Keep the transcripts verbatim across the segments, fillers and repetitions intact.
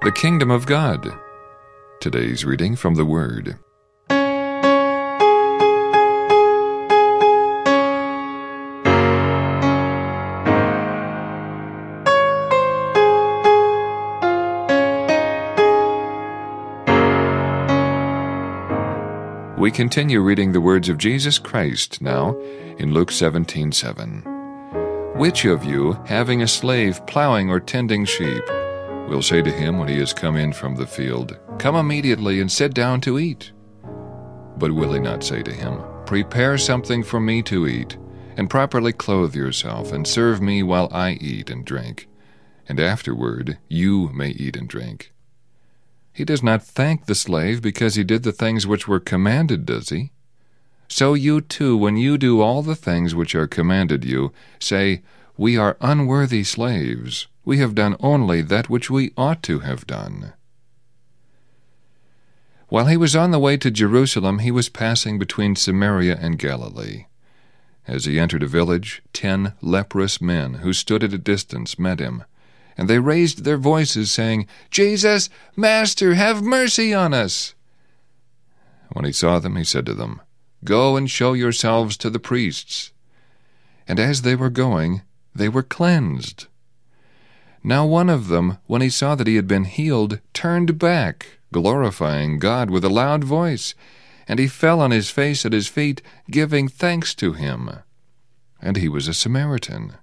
The Kingdom of God. Today's reading from the Word. We continue reading the words of Jesus Christ now in Luke seventeen seven. Which of you, having a slave plowing or tending sheep, will say to him when he has come in from the field, "Come immediately and sit down to eat"? But will he not say to him, "Prepare something for me to eat, and properly clothe yourself, and serve me while I eat and drink, and afterward you may eat and drink"? He does not thank the slave because he did the things which were commanded, does he? So you too, when you do all the things which are commanded you, say, "We are unworthy slaves. We have done only that which we ought to have done." While he was on the way to Jerusalem, he was passing between Samaria and Galilee. As he entered a village, ten leprous men who stood at a distance met him. And they raised their voices, saying, "Jesus, Master, have mercy on us." When he saw them, he said to them, "Go and show yourselves to the priests." And as they were going, they were cleansed. Now one of them, when he saw that he had been healed, turned back, glorifying God with a loud voice, and he fell on his face at his feet, giving thanks to him. And he was a Samaritan.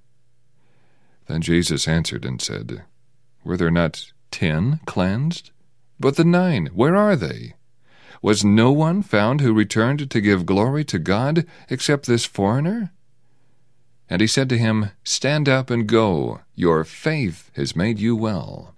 Then Jesus answered and said, "Were there not ten cleansed? But the nine, where are they? Was no one found who returned to give glory to God except this foreigner?" And he said to him, "Stand up and go. Your faith has made you well."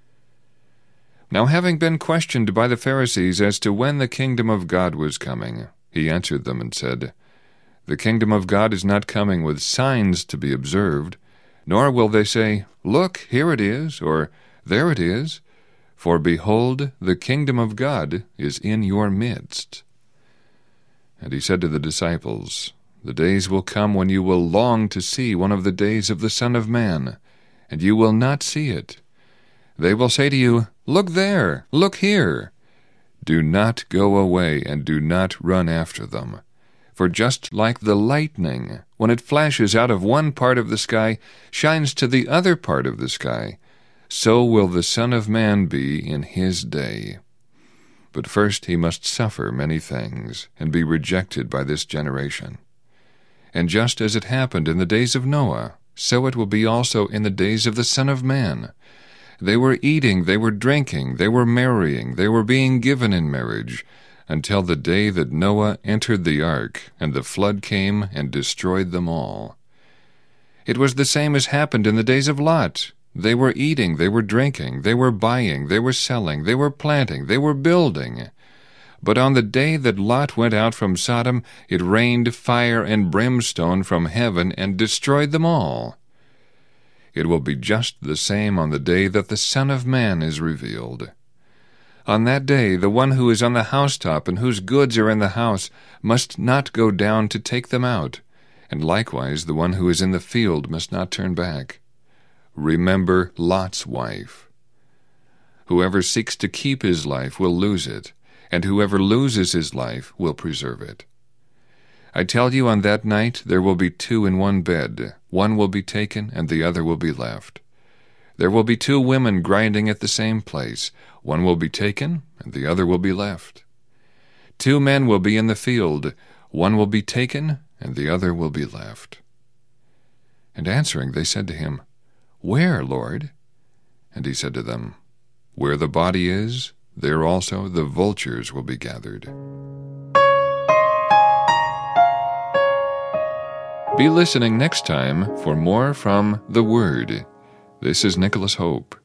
Now having been questioned by the Pharisees as to when the kingdom of God was coming, he answered them and said, "The kingdom of God is not coming with signs to be observed, nor will they say, 'Look, here it is,' or 'There it is,' for behold, the kingdom of God is in your midst." And he said to the disciples, "The days will come when you will long to see one of the days of the Son of Man, and you will not see it. They will say to you, 'Look there, look here.' Do not go away, and do not run after them. For just like the lightning, when it flashes out of one part of the sky, shines to the other part of the sky, so will the Son of Man be in his day. But first he must suffer many things, and be rejected by this generation. And just as it happened in the days of Noah, so it will be also in the days of the Son of Man. They were eating, they were drinking, they were marrying, they were being given in marriage, until the day that Noah entered the ark, and the flood came and destroyed them all. It was the same as happened in the days of Lot. They were eating, they were drinking, they were buying, they were selling, they were planting, they were building. But on the day that Lot went out from Sodom, it rained fire and brimstone from heaven and destroyed them all. It will be just the same on the day that the Son of Man is revealed. On that day, the one who is on the housetop and whose goods are in the house must not go down to take them out, and likewise the one who is in the field must not turn back. Remember Lot's wife. Whoever seeks to keep his life will lose it, and whoever loses his life will preserve it. I tell you, on that night there will be two in one bed. One will be taken, and the other will be left. There will be two women grinding at the same place. One will be taken, and the other will be left. Two men will be in the field. One will be taken, and the other will be left." And answering, they said to him, "Where, Lord?" And he said to them, "Where the body is, there also the vultures will be gathered." Be listening next time for more from the Word. This is Nicholas Hope.